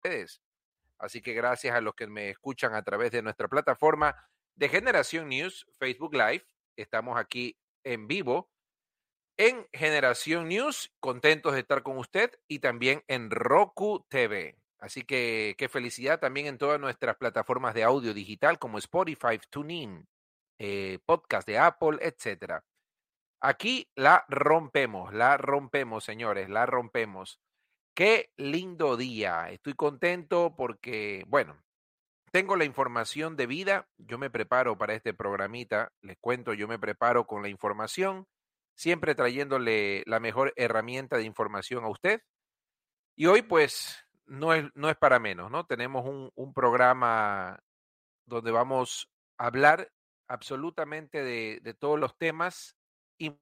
ustedes. Así que gracias a los que me escuchan a través de nuestra plataforma de Generación News, Facebook Live. Estamos aquí en vivo en Generación News, contentos de estar con usted y también en Roku TV. Así que qué felicidad también en todas nuestras plataformas de audio digital como Spotify, TuneIn, podcast de Apple, etcétera. Aquí la rompemos, señores, la rompemos. Qué lindo día. Estoy contento porque, bueno, tengo la información de vida. Yo me preparo para este programita. Les cuento, yo me preparo con la información, siempre trayéndole la mejor herramienta de información a usted. Y hoy, pues, no es para menos, ¿no? Tenemos un programa donde vamos a hablar absolutamente de todos los temas y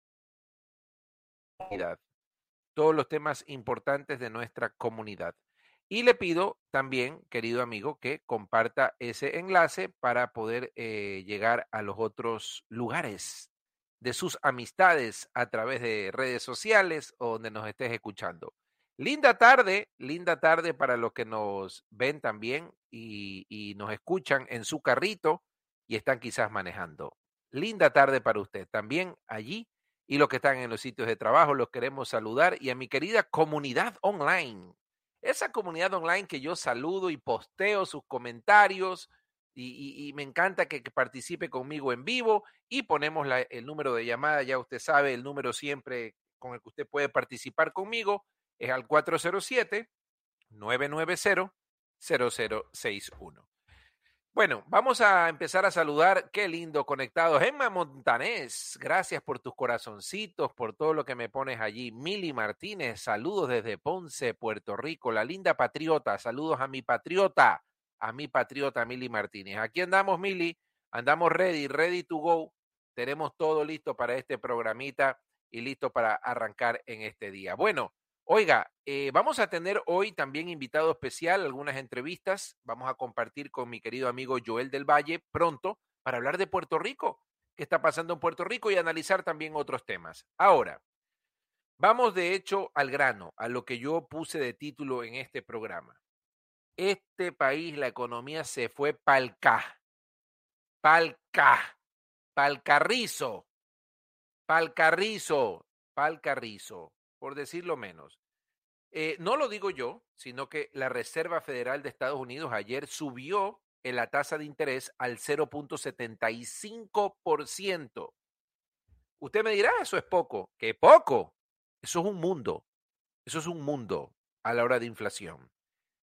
todos los temas importantes de nuestra comunidad. Y le pido también, querido amigo, que comparta ese enlace para poder llegar a los otros lugares de sus amistades a través de redes sociales o donde nos estés escuchando. Linda tarde para los que nos ven también y nos escuchan en su carrito y están quizás manejando. Linda tarde para usted también allí y los que están en los sitios de trabajo, los queremos saludar y a mi querida comunidad online. Esa comunidad online que yo saludo y posteo sus comentarios y me encanta que participe conmigo en vivo y ponemos el número de llamada, ya usted sabe, el número siempre con el que usted puede participar conmigo es al 407-990-0061. Bueno, vamos a empezar a saludar. Qué lindo conectados. Emma Montanés, gracias por tus corazoncitos, por todo lo que me pones allí. Mili Martínez, saludos desde Ponce, Puerto Rico. La linda patriota, saludos a mi patriota Mili Martínez. Aquí andamos, Mili, andamos ready to go. Tenemos todo listo para este programita y listo para arrancar en este día. Bueno, oiga, vamos a tener hoy también invitado especial, algunas entrevistas. Vamos a compartir con mi querido amigo Joel del Valle pronto para hablar de Puerto Rico, qué está pasando en Puerto Rico y analizar también otros temas. Ahora, vamos de hecho al grano, a lo que yo puse de título en este programa. Este país, la economía se fue palca, palcarrizo, palcarrizo, palcarrizo, por decirlo menos. No lo digo yo, sino que la Reserva Federal de Estados Unidos ayer subió la tasa de interés al 0.75%. Usted me dirá, eso es poco. ¿Qué poco? Eso es un mundo. Eso es un mundo a la hora de inflación.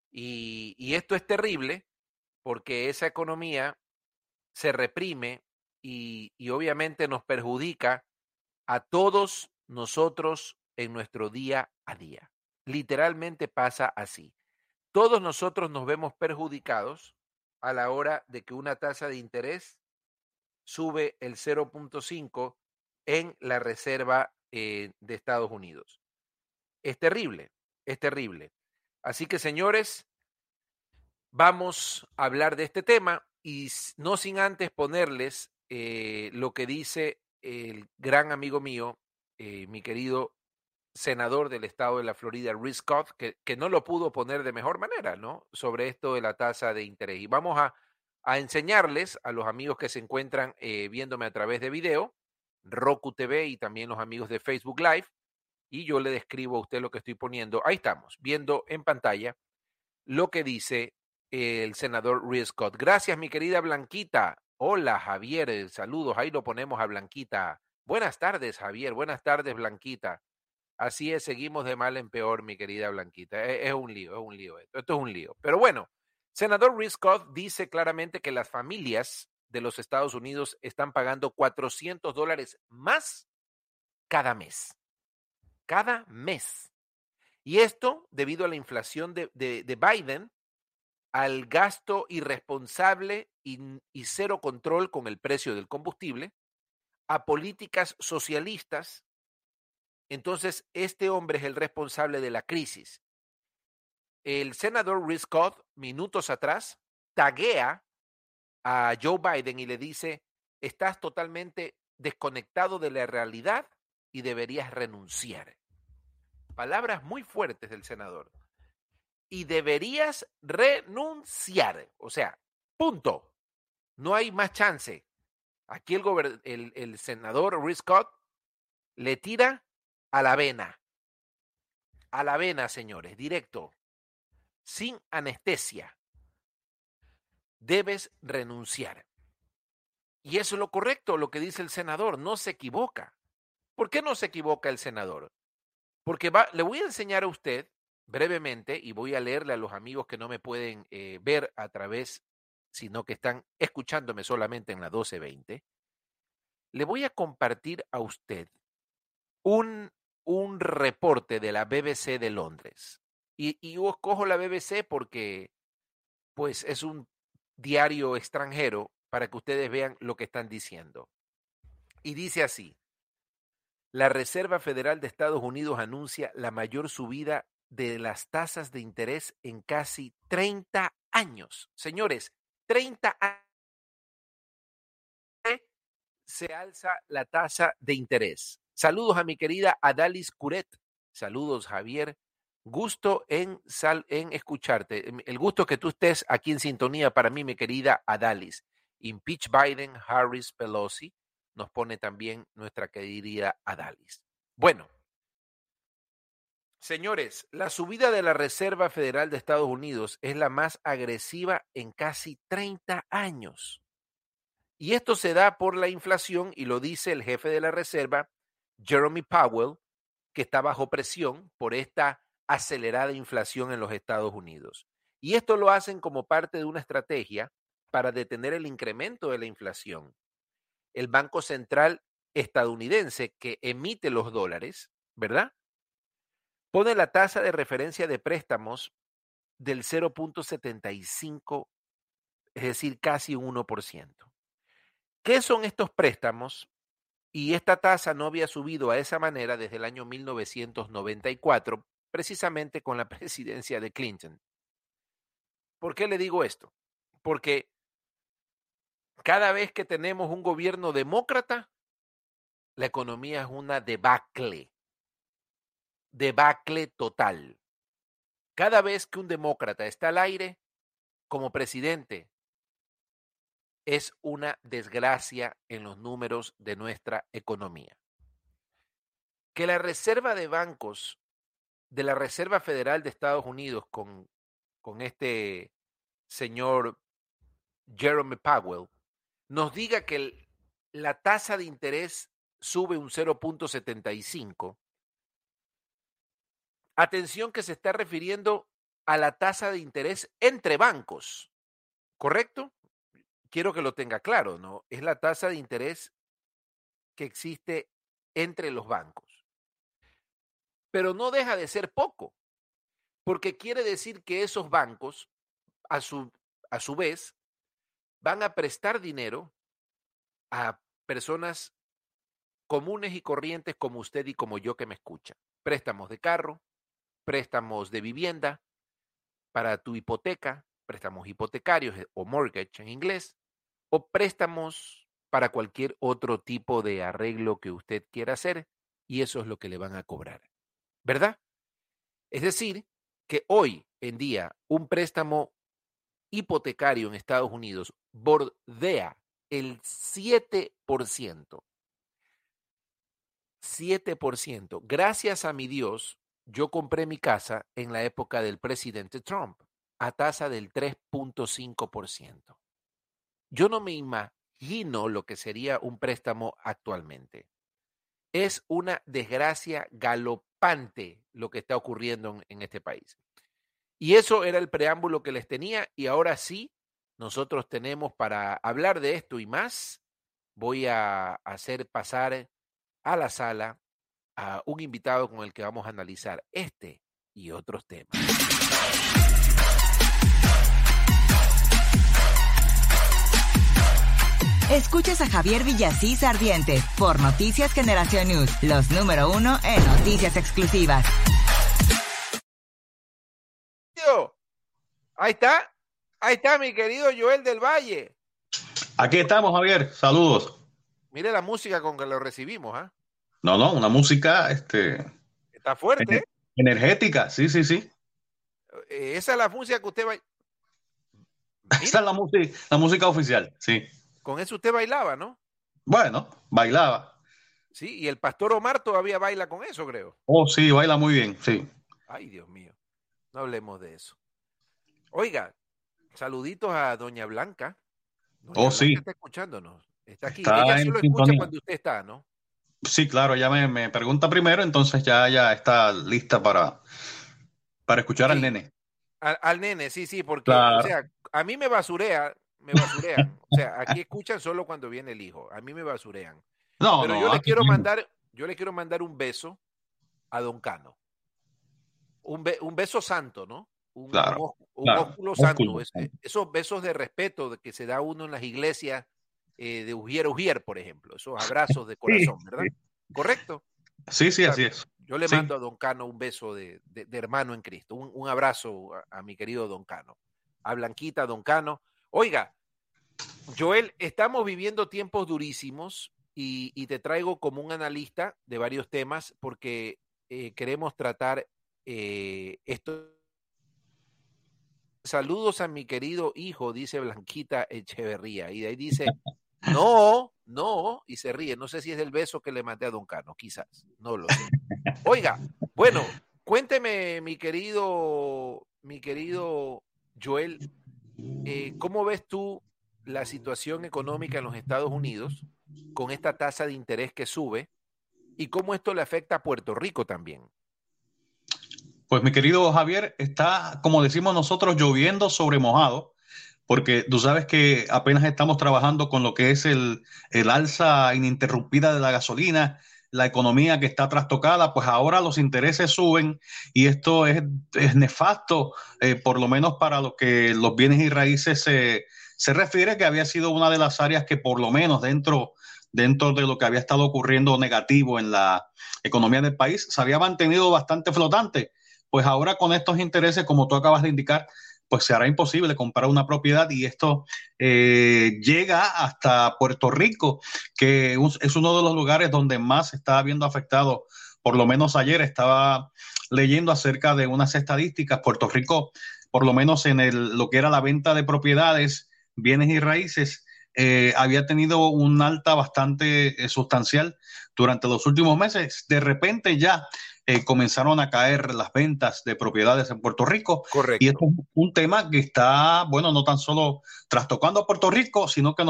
Y esto es terrible porque esa economía se reprime y obviamente nos perjudica a todos nosotros en nuestro día a día. Literalmente pasa así. Todos nosotros nos vemos perjudicados a la hora de que una tasa de interés sube el 0.5 en la Reserva de Estados Unidos. Es terrible, es terrible. Así que, señores, vamos a hablar de este tema y no sin antes ponerles lo que dice el gran amigo mío, mi querido senador del estado de la Florida, Rick Scott, que no lo pudo poner de mejor manera, ¿no? Sobre esto de la tasa de interés. Y vamos a enseñarles a los amigos que se encuentran viéndome a través de video, Roku TV y también los amigos de Facebook Live, y yo le describo a usted lo que estoy poniendo. Ahí estamos, viendo en pantalla lo que dice el senador Rick Scott. Gracias, mi querida Blanquita. Hola, Javier. Saludos. Ahí lo ponemos a Blanquita. Buenas tardes, Javier. Buenas tardes, Blanquita. Así es, seguimos de mal en peor, mi querida Blanquita. Es un lío esto. Esto es un lío. Pero bueno, senador Rick Scott dice claramente que las familias de los Estados Unidos están pagando $400 más cada mes. Cada mes. Y esto debido a la inflación de Biden, al gasto irresponsable y cero control con el precio del combustible, a políticas socialistas. Entonces, este hombre es el responsable de la crisis. El senador Rick Scott, minutos atrás, taguea a Joe Biden y le dice, estás totalmente desconectado de la realidad y deberías renunciar. Palabras muy fuertes del senador. y deberías renunciar. O sea, punto. No hay más chance. Aquí el senador Rick Scott le tira a la vena. A la vena, señores, directo, sin anestesia. Debes renunciar. Y eso es lo correcto, lo que dice el senador, no se equivoca. ¿Por qué no se equivoca el senador? Porque le voy a enseñar a usted brevemente, y voy a leerle a los amigos que no me pueden ver a través, sino que están escuchándome solamente en la 1220, le voy a compartir a usted un reporte de la BBC de Londres. Y yo escojo la BBC porque pues es un diario extranjero para que ustedes vean lo que están diciendo. Y dice así: la Reserva Federal de Estados Unidos anuncia la mayor subida de las tasas de interés en casi 30 años. Señores, 30 años se alza la tasa de interés. Saludos a mi querida Adalis Curet. Saludos, Javier. Gusto en escucharte. El gusto que tú estés aquí en sintonía para mí, mi querida Adalis. Impeach Biden, Harris, Pelosi. Nos pone también nuestra querida Adalis. Bueno, señores, la subida de la Reserva Federal de Estados Unidos es la más agresiva en casi 30 años. Y esto se da por la inflación, y lo dice el jefe de la Reserva, Jerome Powell, que está bajo presión por esta acelerada inflación en los Estados Unidos. Y esto lo hacen como parte de una estrategia para detener el incremento de la inflación. El Banco Central estadounidense, que emite los dólares, ¿verdad?, pone la tasa de referencia de préstamos del 0.75, es decir, casi un 1%. ¿Qué son estos préstamos? Y esta tasa no había subido a esa manera desde el año 1994, precisamente con la presidencia de Clinton. ¿Por qué le digo esto? Porque cada vez que tenemos un gobierno demócrata, la economía es una debacle total. Cada vez que un demócrata está al aire como presidente, es una desgracia en los números de nuestra economía. Que la reserva de bancos de la Reserva Federal de Estados Unidos con este señor Jerome Powell nos diga que la tasa de interés sube un 0.75, atención que se está refiriendo a la tasa de interés entre bancos, ¿correcto? Quiero que lo tenga claro, ¿no? Es la tasa de interés que existe entre los bancos. Pero no deja de ser poco, porque quiere decir que esos bancos, a su vez, van a prestar dinero a personas comunes y corrientes como usted y como yo que me escuchan. Préstamos de carro, préstamos de vivienda, para tu hipoteca, préstamos hipotecarios o mortgage en inglés, o préstamos para cualquier otro tipo de arreglo que usted quiera hacer, y eso es lo que le van a cobrar, ¿verdad? Es decir, que hoy en día un préstamo hipotecario en Estados Unidos bordea el 7%. 7%. Gracias a mi Dios, yo compré mi casa en la época del presidente Trump a tasa del 3.5%. Yo no me imagino lo que sería un préstamo actualmente. Es una desgracia galopante lo que está ocurriendo en este país. Y eso era el preámbulo que les tenía, y ahora sí, nosotros tenemos para hablar de esto y más. Voy a hacer pasar a la sala a un invitado con el que vamos a analizar este y otros temas. Escuchas a Javier Villasís Ardiente por Noticias Generación News, los número 1 en noticias exclusivas. Ahí está mi querido Joel del Valle. Aquí estamos, Javier. Saludos. Mire la música con que lo recibimos, ¿ah? No, una música está fuerte. Energética, sí. esa es la música que usted va. Esa es la música oficial, sí. Con eso usted bailaba, ¿no? Bueno, bailaba. Sí, y el pastor Omar todavía baila con eso, creo. Oh, sí, baila muy bien, sí. Ay, Dios mío, no hablemos de eso. Oiga, saluditos a Doña Blanca. Doña Oh, Blanca sí, está escuchándonos, está aquí. Ella está sí en lo escucha sintonía. cuando usted está, ¿no? Sí, claro, ella me pregunta primero, entonces ya está lista para escuchar al Sí, nene. al nene, sí, porque, o Claro. sea, a mí me basurean. O sea, aquí escuchan solo cuando viene el hijo. A mí me basurean. No, Pero no, aquí mismo. yo le quiero mandar un beso a Don Cano. Un beso santo, ¿no? Claro, Un claro. ósculo santo. Ósculo. Esos besos de respeto que se da uno en las iglesias de Ujier Ujier, por ejemplo. Esos abrazos de Sí, corazón, ¿verdad? ¿Correcto? sí, sí, O sea, así es. yo le Sí. mando a Don Cano un beso de hermano en Cristo. Un abrazo a mi querido Don Cano. A Blanquita, Don Cano. Oiga, Joel, estamos viviendo tiempos durísimos y te traigo como un analista de varios temas porque queremos tratar esto. Saludos a mi querido hijo, dice Blanquita Echeverría. Y de ahí dice, no, y se ríe. No sé si es el beso que le mandé a Don Cano, quizás, no lo sé. Oiga, bueno, cuénteme, mi querido Joel, ¿cómo ves tú la situación económica en los Estados Unidos con esta tasa de interés que sube y cómo esto le afecta a Puerto Rico también? Pues mi querido Javier, está, como decimos nosotros, lloviendo sobre mojado, porque tú sabes que apenas estamos trabajando con lo que es el alza ininterrumpida de la gasolina, la economía que está trastocada, pues ahora los intereses suben y esto es nefasto, por lo menos para lo que los bienes y raíces se refiere, que había sido una de las áreas que por lo menos dentro de lo que había estado ocurriendo negativo en la economía del país, se había mantenido bastante flotante. Pues ahora con estos intereses, como tú acabas de indicar, pues se hará imposible comprar una propiedad y esto llega hasta Puerto Rico, que es uno de los lugares donde más se está viendo afectado. Por lo menos ayer estaba leyendo acerca de unas estadísticas. Puerto Rico, por lo menos en lo que era la venta de propiedades, bienes y raíces, había tenido un alta bastante sustancial durante los últimos meses. De repente ya comenzaron a caer las ventas de propiedades en Puerto Rico y esto Correcto. es un tema que está, bueno, no tan solo trastocando a Puerto Rico, sino que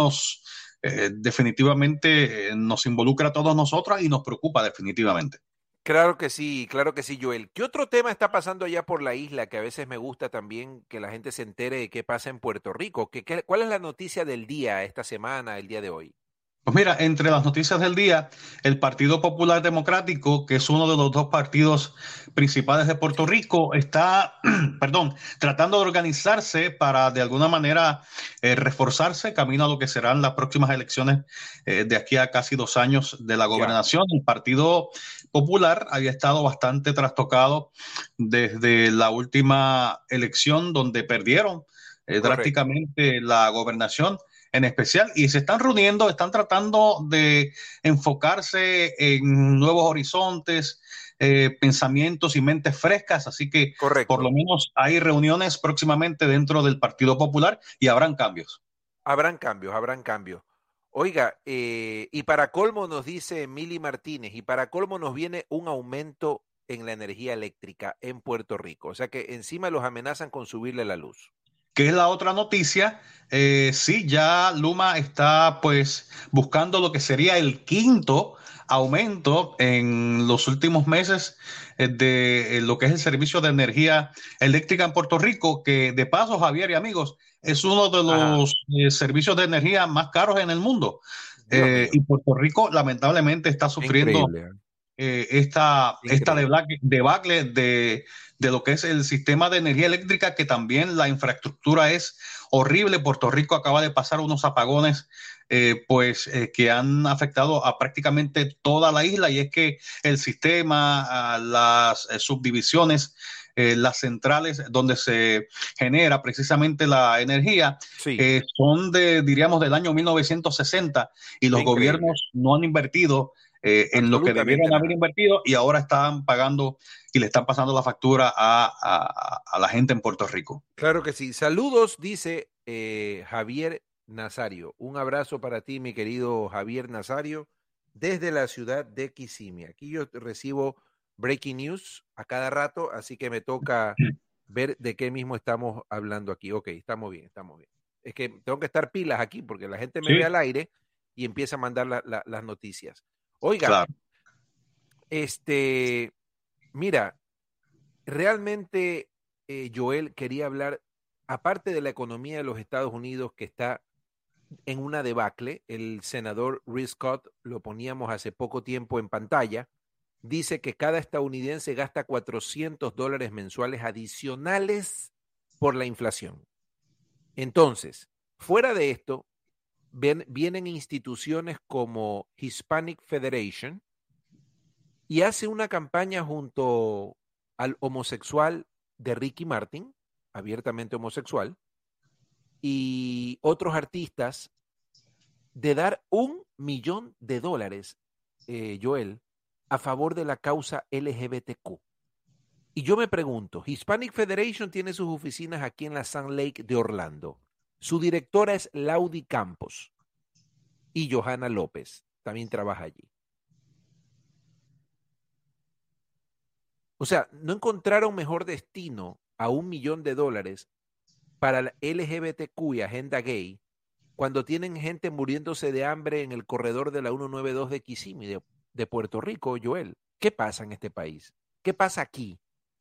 definitivamente nos involucra a todos nosotros y nos preocupa definitivamente. Claro que sí, Joel. ¿Qué otro tema está pasando allá por la isla que a veces me gusta también que la gente se entere de qué pasa en Puerto Rico? ¿Cuál es la noticia del día esta semana, el día de hoy? Pues mira, entre las noticias del día, el Partido Popular Democrático, que es uno de los dos partidos principales de Puerto Rico, está, perdón, tratando de organizarse para de alguna manera reforzarse camino a lo que serán las próximas elecciones de aquí a casi 2 años de la Ya, gobernación. El Partido Popular había estado bastante trastocado desde la última elección donde perdieron correcto, drásticamente la gobernación en especial, y se están reuniendo, están tratando de enfocarse en nuevos horizontes, pensamientos y mentes frescas, así que por lo correcto. menos hay reuniones próximamente dentro del Partido Popular y habrán cambios. Habrán cambios, habrán cambios. Oiga, y para colmo nos dice Mili Martínez, y para colmo nos viene un aumento en la energía eléctrica en Puerto Rico. O sea que encima los amenazan con subirle la luz. ¿Qué es la otra noticia? Sí, ya Luma está pues buscando lo que sería el quinto aumento en los últimos meses de lo que es el servicio de energía eléctrica en Puerto Rico, que de paso, Javier y amigos, es uno de Ajá, los servicios de energía más caros en el mundo. Dios mío, Y Puerto Rico lamentablemente está sufriendo increíble, ¿eh? esta Increíble. debacle de lo que es el sistema de energía eléctrica, que también la infraestructura es horrible. Puerto Rico acaba de pasar unos apagones que han afectado a prácticamente toda la isla, y es que el sistema, las subdivisiones, las centrales donde se genera precisamente la energía, Sí, diríamos, del año 1960, y los increíble. gobiernos no han invertido en lo que debieron haber invertido y ahora están pagando y le están pasando la factura a la gente en Puerto Rico. Claro que sí. Saludos, dice Javier Nazario. Un abrazo para ti, mi querido Javier Nazario, desde la ciudad de Kissimmee. Aquí yo recibo breaking news a cada rato, así que me toca ver de qué mismo estamos hablando aquí. Ok, estamos bien, estamos bien. Es que tengo que estar pilas aquí porque la gente me ve al aire y empieza a mandar las noticias. Oiga, claro. Mira, realmente Joel quería hablar, aparte de la economía de los Estados Unidos que está en una debacle, el senador Rick Scott, lo poníamos hace poco tiempo en pantalla, dice que cada estadounidense gasta $400 mensuales adicionales por la inflación. Entonces, fuera de esto, vienen instituciones como Hispanic Federation y hace una campaña junto al homosexual de Ricky Martin, abiertamente homosexual, y otros artistas, de dar $1 millón, Joel, a favor de la causa LGBTQ. Y yo me pregunto, Hispanic Federation tiene sus oficinas aquí en la Sand Lake de Orlando. Su directora es Laudi Campos y Johanna López también trabaja allí. O sea, no encontraron mejor destino a $1 millón para la LGBTQ y agenda gay cuando tienen gente muriéndose de hambre en el corredor de la 192 de Kissimmee, de Puerto Rico, Joel. ¿Qué pasa en este país? ¿Qué pasa aquí?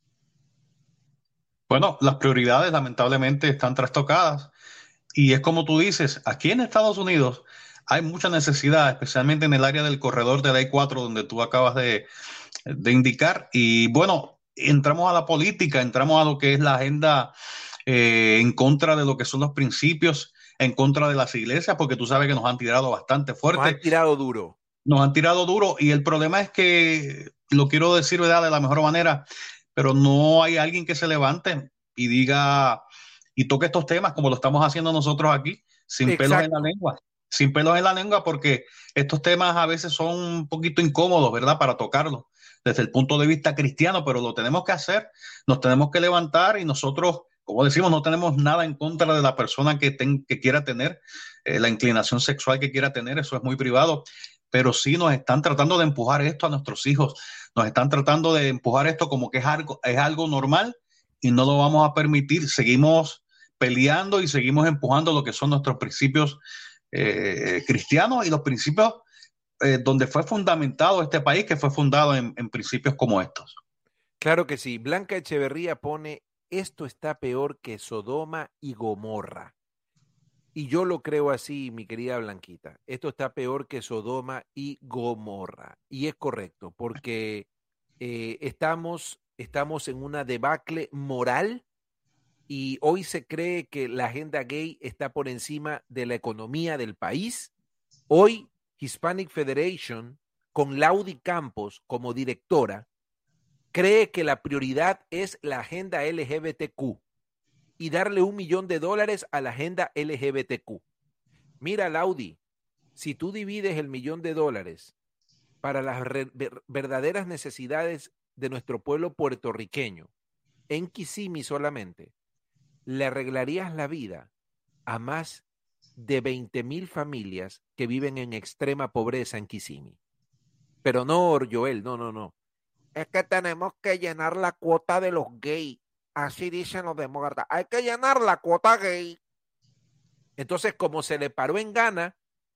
Bueno, las prioridades lamentablemente están trastocadas y es como tú dices, aquí en Estados Unidos hay mucha necesidad, especialmente en el área del corredor de la I-4 donde tú acabas de indicar. Y bueno, entramos a la política, entramos a lo que es la agenda en contra de lo que son los principios, en contra de las iglesias, porque tú sabes que nos han tirado bastante fuerte. Nos han tirado duro. Nos han tirado duro y el problema es que, lo quiero decir, ¿verdad?, de la mejor manera, pero no hay alguien que se levante y diga y toque estos temas como lo estamos haciendo nosotros aquí, sin pelos en la lengua. Sin pelos en la lengua, porque estos temas a veces son un poquito incómodos, ¿verdad?, para tocarlos desde el punto de vista cristiano, pero lo tenemos que hacer, nos tenemos que levantar y nosotros, como decimos, no tenemos nada en contra de la persona que quiera tener la inclinación sexual que quiera tener, eso es muy privado, pero sí nos están tratando de empujar esto a nuestros hijos, nos están tratando de empujar esto como que es algo normal y no lo vamos a permitir, seguimos peleando y seguimos empujando lo que son nuestros principios cristianos y los principios donde fue fundamentado este país, que fue fundado en principios como estos. Claro que sí. Blanca Echeverría pone, esto está peor que Sodoma y Gomorra. Y yo lo creo así, mi querida Blanquita. Esto está peor que Sodoma y Gomorra. Y es correcto, porque estamos en una debacle moral y hoy se cree que la agenda gay está por encima de la economía del país. Hoy Hispanic Federation, con Laudi Campos como directora, cree que la prioridad es la agenda LGBTQ y darle $1 millón a la agenda LGBTQ. Mira, Laudi, si tú divides el $1 millón para las verdaderas necesidades de nuestro pueblo puertorriqueño en Kissimmee solamente, le arreglarías la vida a más de 20,000 familias que viven en extrema pobreza en Kissimmee. Pero no, Joel, no. Es que tenemos que llenar la cuota de los gays. Así dicen los demócratas. Hay que llenar la cuota gay. Entonces, como se le paró en gana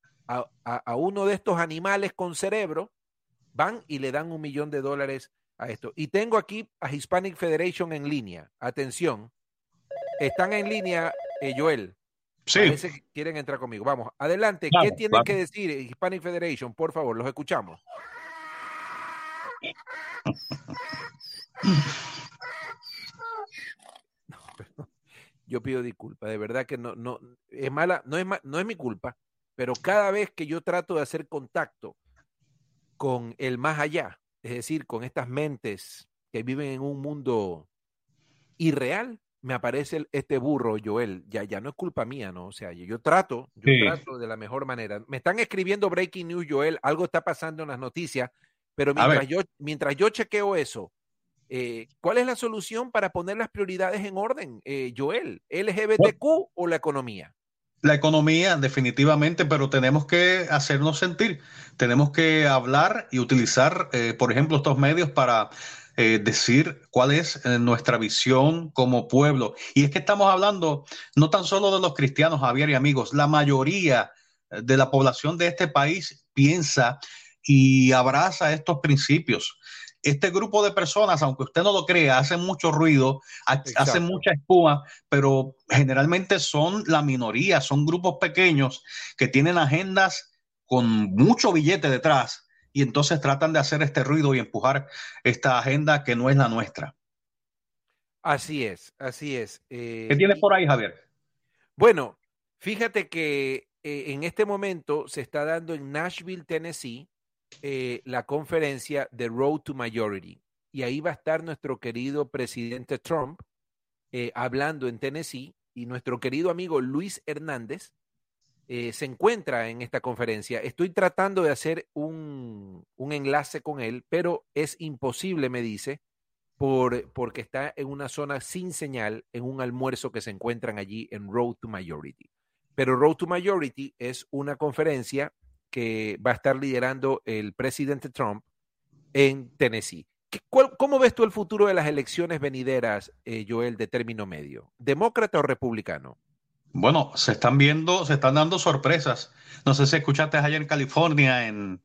a uno de estos animales con cerebro, van y le dan $1 millón a esto. Y tengo aquí a Hispanic Federation en línea. Atención. Están en línea, Joel. Sí. Parece que quieren entrar conmigo. Vamos, adelante. Claro, ¿qué tienen que decir Hispanic Federation? Por favor, los escuchamos. Yo pido disculpas, de verdad que no es mala, no es mi culpa, pero cada vez que yo trato de hacer contacto con el más allá, es decir, con estas mentes que viven en un mundo irreal, me aparece este burro, Joel, ya no es culpa mía, ¿no? O sea, yo trato Sí. de la mejor manera. Me están escribiendo breaking news, Joel, algo está pasando en las noticias, pero A ver, mientras yo chequeo eso, ¿cuál es la solución para poner las prioridades en orden, Joel? bueno, ¿LGBTQ o la economía? la economía definitivamente, pero tenemos que hacernos sentir, tenemos que hablar y utilizar, por ejemplo, estos medios para decir cuál es nuestra visión como pueblo. Y es que estamos hablando no tan solo de los cristianos, Javier y amigos, la mayoría de la población de este país piensa y abraza estos principios. Este grupo de personas, aunque usted no lo crea, hacen mucho ruido, hacen Exacto. mucha espuma, pero generalmente son la minoría, son grupos pequeños que tienen agendas con mucho billete detrás y entonces tratan de hacer este ruido y empujar esta agenda que no es la nuestra. Así es, así es. ¿Qué tienes por ahí, Javier? Bueno, fíjate que en este momento se está dando en Nashville, Tennessee, la conferencia de Road to Majority. Y ahí va a estar nuestro querido presidente Trump hablando en Tennessee y nuestro querido amigo Luis Hernández se encuentra en esta conferencia. Estoy tratando de hacer un enlace con él, pero es imposible, me dice, porque está en una zona sin señal en un almuerzo que se encuentran allí en Road to Majority. Pero Road to Majority es una conferencia que va a estar liderando el presidente Trump en Tennessee. ¿Cómo ves tú el futuro de las elecciones venideras, Joel, de término medio? ¿Demócrata o republicano? Bueno, se están viendo, se están dando sorpresas. No sé si escuchaste ayer en California,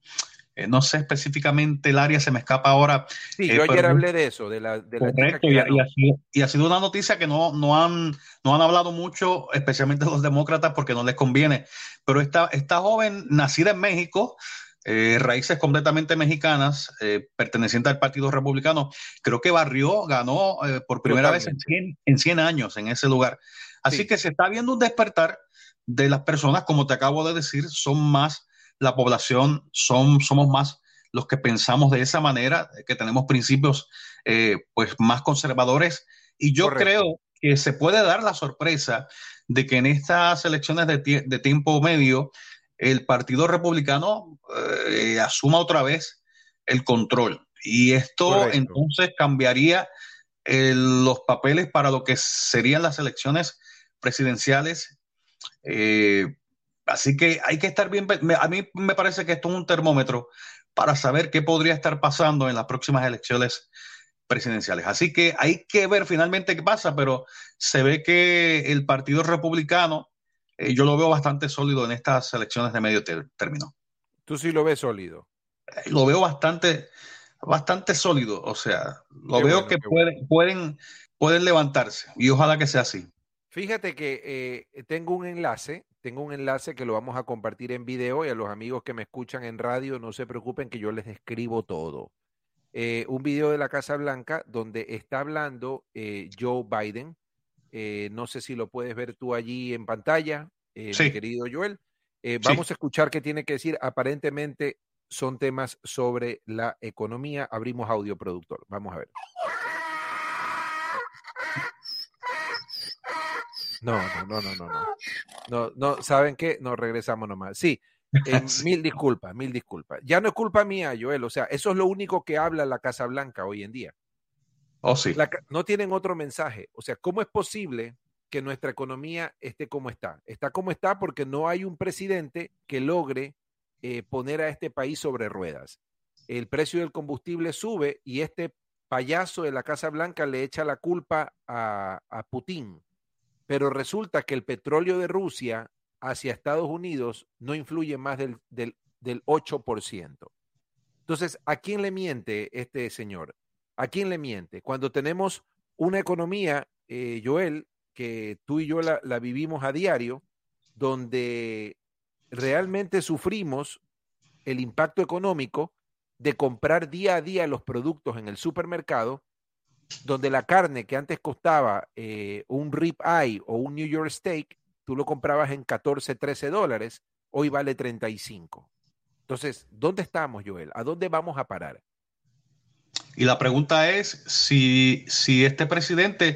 no sé específicamente el área, se me escapa ahora, Sí, yo pero ayer hablé de eso, de la chica correcto, que ganó. y ha sido una noticia que no han hablado mucho, especialmente los demócratas, porque no les conviene. Pero esta joven, nacida en México, raíces completamente mexicanas, perteneciente al Partido Republicano, creo que ganó por primera vez Totalmente. en 100 años en ese lugar. Así Sí, que se está viendo un despertar de las personas, como te acabo de decir, son más la población, somos más los que pensamos de esa manera, que tenemos principios pues más conservadores. Y yo correcto. creo que se puede dar la sorpresa de que en estas elecciones de tiempo medio el Partido Republicano asuma otra vez el control. Y esto Correcto. entonces cambiaría los papeles para lo que serían las elecciones presidenciales. Eh, Así que hay que estar bien. A mí me parece que esto es un termómetro para saber qué podría estar pasando en las próximas elecciones presidenciales. Así que hay que ver finalmente qué pasa, pero se ve que el Partido Republicano, yo lo veo bastante sólido en estas elecciones de medio término. Tú sí lo ves sólido. Lo veo bastante sólido, o sea, lo Qué veo bueno, que qué bueno. pueden levantarse y ojalá que sea así. Fíjate que tengo un enlace que lo vamos a compartir en video y a los amigos que me escuchan en radio, no se preocupen que yo les escribo todo. Un video de la Casa Blanca donde está hablando Joe Biden. No sé si lo puedes ver tú allí en pantalla, mi Sí, querido Joel. sí. Vamos a escuchar qué tiene que decir. Aparentemente son temas sobre la economía. Abrimos audio productor. Vamos a ver. No. No, no, ¿saben qué? Nos regresamos nomás. Sí, Sí. mil disculpas, mil disculpas. Ya no es culpa mía, Joel. O sea, eso es lo único que habla la Casa Blanca hoy en día. Oh, sí. No tienen otro mensaje. O sea, ¿cómo es posible que nuestra economía esté como está? Está como está porque no hay un presidente que logre poner a este país sobre ruedas. El precio del combustible sube y este payaso de la Casa Blanca le echa la culpa a Putin, pero resulta que el petróleo de Rusia hacia Estados Unidos no influye más del 8%. Entonces, ¿a quién le miente este señor? ¿A quién le miente? Cuando tenemos una economía, Joel, que tú y yo la vivimos a diario, donde realmente sufrimos el impacto económico de comprar día a día los productos en el supermercado, donde la carne que antes costaba un rib eye o un New York steak, tú lo comprabas en 14, 13 dólares, hoy vale 35. Entonces, ¿dónde estamos, Joel? ¿A dónde vamos a parar? Y la pregunta es si este presidente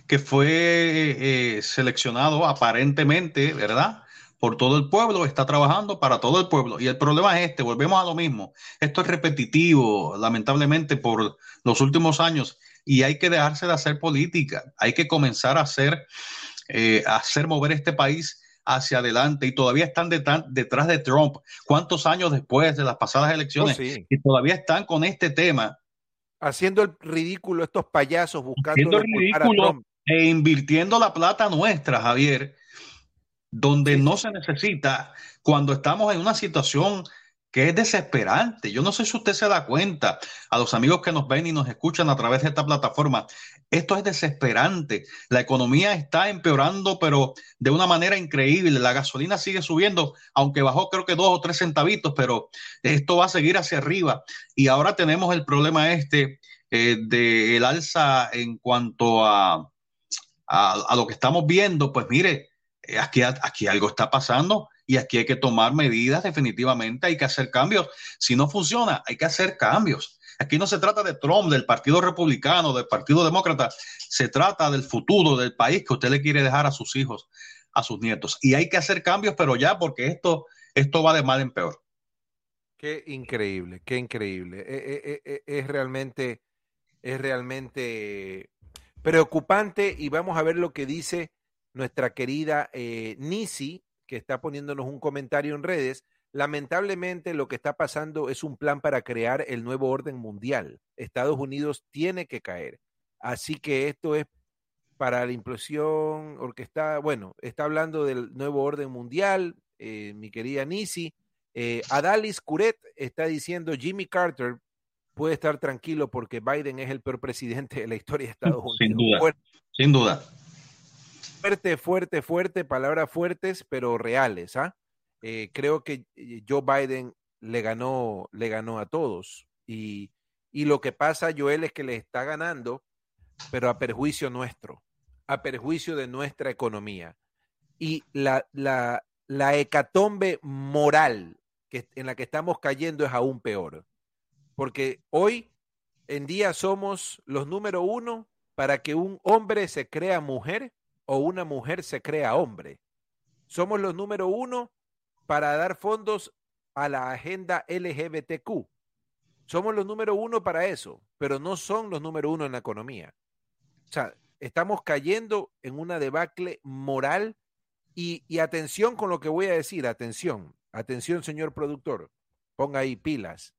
que fue seleccionado aparentemente, ¿verdad? Por todo el pueblo, está trabajando para todo el pueblo. Y el problema es este, volvemos a lo mismo. Esto es repetitivo, lamentablemente, por los últimos años. Y hay que dejarse de hacer política. Hay que comenzar a hacer mover este país hacia adelante. Y todavía están detrás de Trump. ¿Cuántos años después de las pasadas elecciones? Sí. Y todavía están con este tema. Haciendo el ridículo estos payasos Haciendo buscándole el culpar a ridículo Trump. e invirtiendo la plata nuestra, Javier, donde Sí, no sí. se necesita, cuando estamos en una situación que es desesperante. Yo no sé si usted se da cuenta, a los amigos que nos ven y nos escuchan a través de esta plataforma, esto es desesperante. La economía está empeorando, pero de una manera increíble. La gasolina sigue subiendo, aunque bajó creo que 2 o 3 centavitos, pero esto va a seguir hacia arriba. Y ahora tenemos el problema del alza en cuanto a lo que estamos viendo. Pues mire, aquí algo está pasando y aquí hay que tomar medidas definitivamente, hay que hacer cambios. Si no funciona, hay que hacer cambios. Aquí no se trata de Trump, del Partido Republicano, del Partido Demócrata, se trata del futuro del país que usted le quiere dejar a sus hijos, a sus nietos. Y hay que hacer cambios, pero ya, porque esto va de mal en peor. Qué increíble, qué increíble. Es realmente preocupante y vamos a ver lo que dice nuestra querida Nisi, que está poniéndonos un comentario en redes. Lamentablemente lo que está pasando es un plan para crear el nuevo orden mundial. Estados Unidos tiene que caer. Así que esto es para la implosión orquestada. Bueno, está hablando del nuevo orden mundial, mi querida Nisi. Adalis Curet está diciendo Jimmy Carter puede estar tranquilo porque Biden es el peor presidente de la historia de Estados Sin Unidos. duda, Fuerte, sin duda. fuerte, palabras fuertes, pero reales. Creo que Joe Biden le ganó a todos. Y lo que pasa, Joel, es que le está ganando, pero a perjuicio nuestro, a perjuicio de nuestra economía. Y la hecatombe moral en la que estamos cayendo es aún peor. Porque hoy en día somos los número uno para que un hombre se crea mujer o una mujer se crea hombre. Somos los número uno para dar fondos a la agenda LGBTQ. Somos los número uno para eso, pero no son los número uno en la economía. O sea, estamos cayendo en una debacle moral y atención con lo que voy a decir, atención, señor productor, ponga ahí pilas.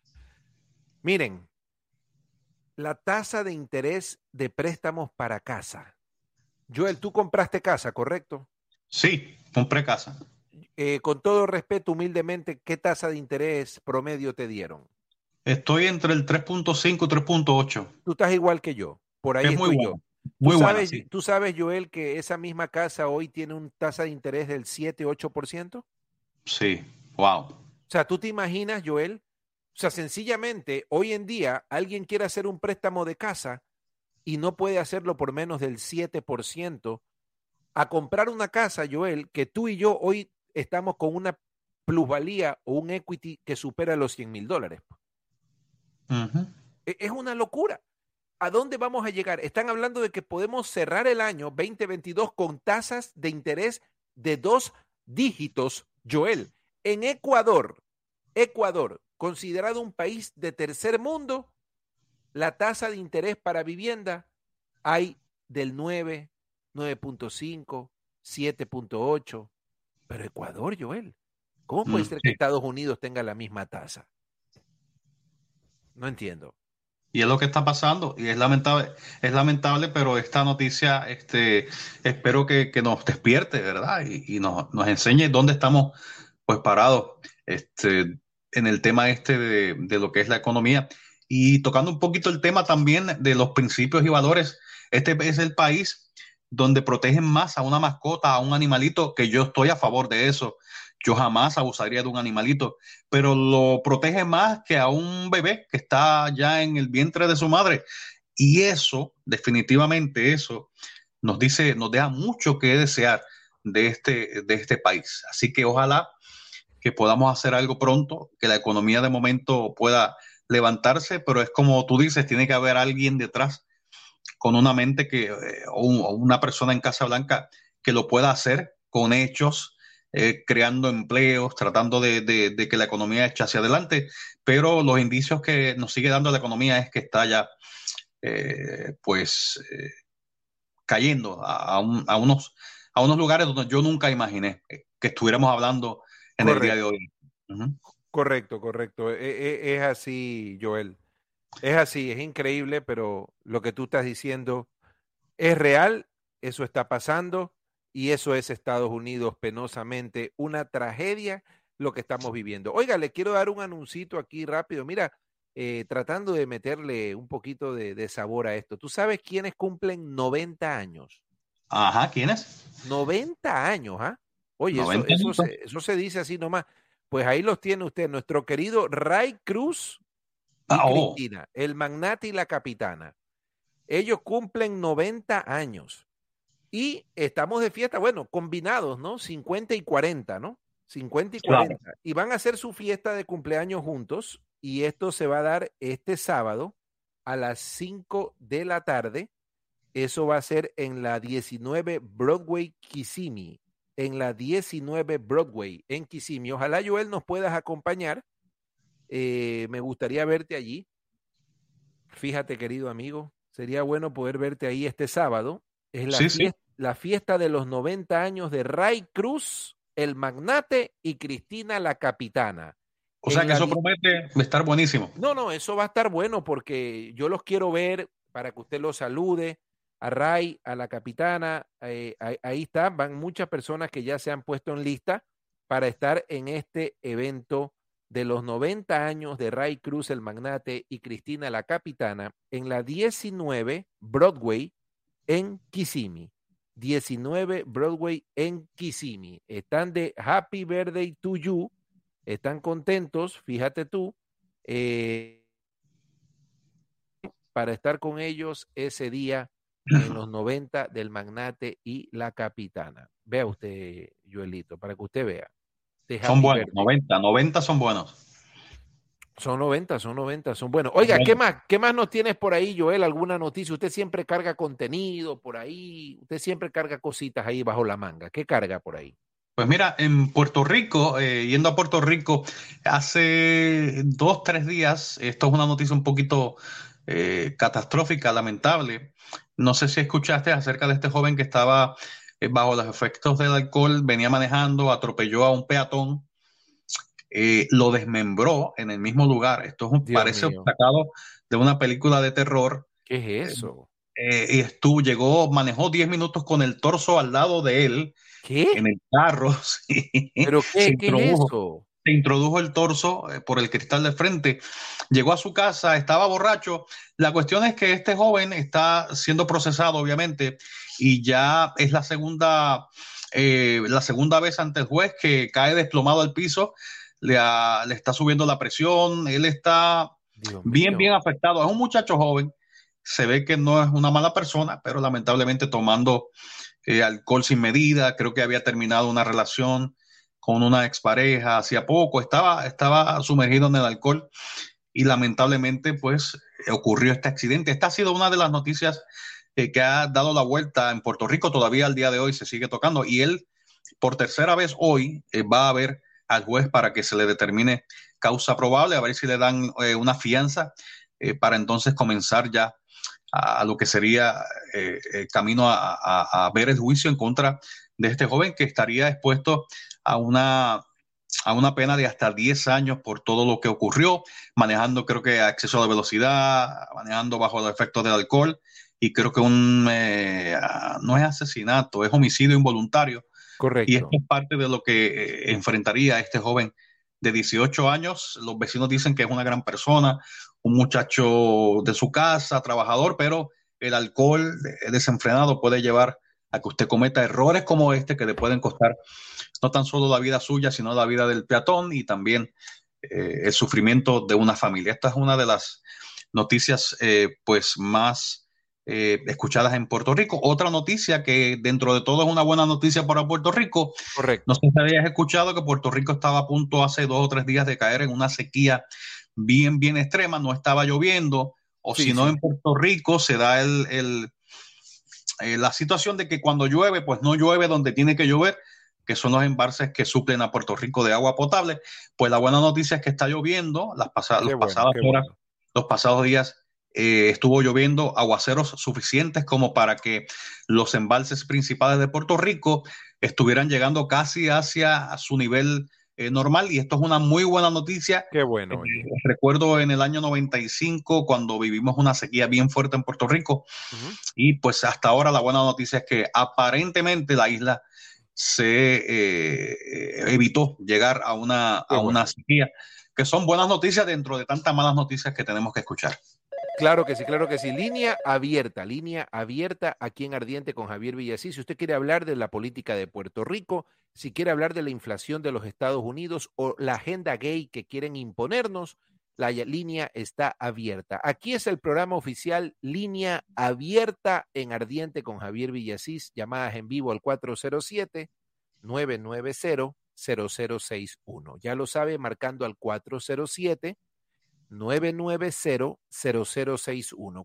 Miren, la tasa de interés de préstamos para casa. Joel, tú compraste casa, ¿correcto? Sí, compré casa. Con todo respeto, humildemente, ¿qué tasa de interés promedio te dieron? Estoy entre el 3.5 y 3.8. Tú estás igual que yo, por ahí Es muy estoy yo. buena, muy buena, sí. ¿Tú sabes, Joel, que esa misma casa hoy tiene una tasa de interés del 7-8%? Sí, wow. O sea, ¿tú te imaginas, Joel? O sea, sencillamente, hoy en día alguien quiere hacer un préstamo de casa y no puede hacerlo por menos del 7%. A comprar una casa, Joel, que tú y yo hoy estamos con una plusvalía o un equity que supera los $100,000. Uh-huh. Es una locura. ¿A dónde vamos a llegar? Están hablando de que podemos cerrar el año 2022 con tasas de interés de 2 dígitos, Joel. En Ecuador, considerado un país de tercer mundo, la tasa de interés para vivienda hay del 9, 9.5, 7.8. Pero Ecuador, Joel, ¿cómo puede ser que Sí. Estados Unidos tenga la misma tasa? No entiendo. Y es lo que está pasando y es lamentable, pero esta noticia, espero que nos despierte, ¿verdad? Y nos enseñe dónde estamos, pues, parados, en el tema de lo que es la economía. Y tocando un poquito el tema también de los principios y valores, este es el país donde protegen más a una mascota, a un animalito, que yo estoy a favor de eso. Yo jamás abusaría de un animalito, pero lo protege más que a un bebé que está ya en el vientre de su madre. Y eso, definitivamente eso, nos deja mucho que desear de este país. Así que ojalá que podamos hacer algo pronto, que la economía de momento pueda levantarse, pero es como tú dices, tiene que haber alguien detrás con una mente o una persona en Casa Blanca que lo pueda hacer con hechos, creando empleos, tratando de que la economía eche hacia adelante, pero los indicios que nos sigue dando la economía es que está ya cayendo a unos lugares donde yo nunca imaginé que estuviéramos hablando en el día de hoy. Uh-huh. Correcto. Es así, Joel. Es así, es increíble, pero lo que tú estás diciendo es real, eso está pasando y eso es Estados Unidos penosamente, una tragedia lo que estamos viviendo. Oiga, le quiero dar un anuncito aquí rápido. Mira, tratando de meterle un poquito de sabor a esto. ¿Tú sabes quiénes cumplen 90 años? Ajá, ¿quiénes? 90 años, ¿ah? Oye, 90 eso se dice así nomás. Pues ahí los tiene usted, nuestro querido Ray Cruz y Cristina, el magnate y la capitana. Ellos cumplen 90 años y estamos de fiesta, bueno, combinados, ¿no? 50 y 40, ¿no? 50 y 40. Claro. Y van a hacer su fiesta de cumpleaños juntos y esto se va a dar este sábado a las 5 de la tarde. Eso va a ser en la 19 Broadway, Kissimmee. En la 19 Broadway, en Kissimmee. Ojalá, Joel, nos puedas acompañar. Me gustaría verte allí. Fíjate, querido amigo, sería bueno poder verte ahí este sábado. Es la fiesta de los 90 años de Ray Cruz, el magnate, y Cristina, la capitana. O sea que eso promete estar buenísimo. No, eso va a estar bueno porque yo los quiero ver para que usted los salude. A Ray, a la capitana, ahí están, van muchas personas que ya se han puesto en lista para estar en este evento de los 90 años de Ray Cruz, el magnate, y Cristina, la capitana, en la 19 Broadway en Kissimmee. 19 Broadway en Kissimmee. Están de Happy Birthday to You, están contentos, fíjate tú, para estar con ellos ese día en los 90 del magnate y la capitana. Vea usted, Joelito, para que usted vea. Son buenos, 90 son buenos. Son 90, son buenos. Oiga, ¿qué más nos tienes por ahí, Joel? ¿Alguna noticia? Usted siempre carga contenido por ahí, usted siempre carga cositas ahí bajo la manga. ¿Qué carga por ahí? Pues mira, en Puerto Rico, yendo a Puerto Rico, hace 2-3 días, esto es una noticia un poquito catastrófica, lamentable. No sé si escuchaste acerca de este joven que estaba bajo los efectos del alcohol, venía manejando, atropelló a un peatón, lo desmembró en el mismo lugar. Esto parece sacado de una película de terror. ¿Qué es eso? Y manejó 10 minutos con el torso al lado de él. ¿Qué? En el carro. Sí. ¿Pero qué es eso? Se introdujo el torso por el cristal de frente, llegó a su casa, estaba borracho. La cuestión es que este joven está siendo procesado, obviamente, y ya es la segunda vez ante el juez que cae desplomado al piso, le está subiendo la presión, él está bien afectado. Es un muchacho joven, se ve que no es una mala persona, pero lamentablemente tomando alcohol sin medida. Creo que había terminado una relación con una expareja hacía poco, estaba sumergido en el alcohol y lamentablemente pues ocurrió este accidente. Esta ha sido una de las noticias que ha dado la vuelta en Puerto Rico, todavía al día de hoy se sigue tocando, y él por tercera vez hoy va a ver al juez para que se le determine causa probable, a ver si le dan una fianza para entonces comenzar ya a lo que sería camino a ver el juicio en contra de este joven, que estaría expuesto a una pena de hasta 10 años por todo lo que ocurrió, manejando, creo que a exceso de velocidad, manejando bajo los efectos del alcohol, y creo que no es asesinato, es homicidio involuntario. Correcto. Y esto es parte de lo que enfrentaría este joven de 18 años. Los vecinos dicen que es una gran persona, un muchacho de su casa, trabajador, pero el alcohol desenfrenado puede llevar a que usted cometa errores como este, que le pueden costar no tan solo la vida suya, sino la vida del peatón y también el sufrimiento de una familia. Esta es una de las noticias pues más escuchadas en Puerto Rico. Otra noticia que dentro de todo es una buena noticia para Puerto Rico. Correcto. No sé si habías escuchado que Puerto Rico estaba a punto hace 2 o 3 días de caer en una sequía bien extrema, no estaba lloviendo, o si no, en Puerto Rico se da el la situación de que cuando llueve, pues no llueve donde tiene que llover, que son los embalses que suplen a Puerto Rico de agua potable. Pues la buena noticia es que está lloviendo. Los pasados días estuvo lloviendo aguaceros suficientes como para que los embalses principales de Puerto Rico estuvieran llegando casi hacia su nivel normal, y esto es una muy buena noticia. Qué bueno. Recuerdo en el año 95 cuando vivimos una sequía bien fuerte en Puerto Rico, y pues hasta ahora la buena noticia es que aparentemente la isla se evitó llegar a una sequía, que son buenas noticias dentro de tantas malas noticias que tenemos que escuchar. Claro que sí, claro que sí. Línea abierta aquí en Ardiente con Javier Villasís. Si usted quiere hablar de la política de Puerto Rico, si quiere hablar de la inflación de los Estados Unidos o la agenda gay que quieren imponernos, la línea está abierta. Aquí es el programa oficial Línea Abierta en Ardiente con Javier Villasís. Llamadas en vivo al 407-990-0061. Ya lo sabe, marcando al 407 990-0061,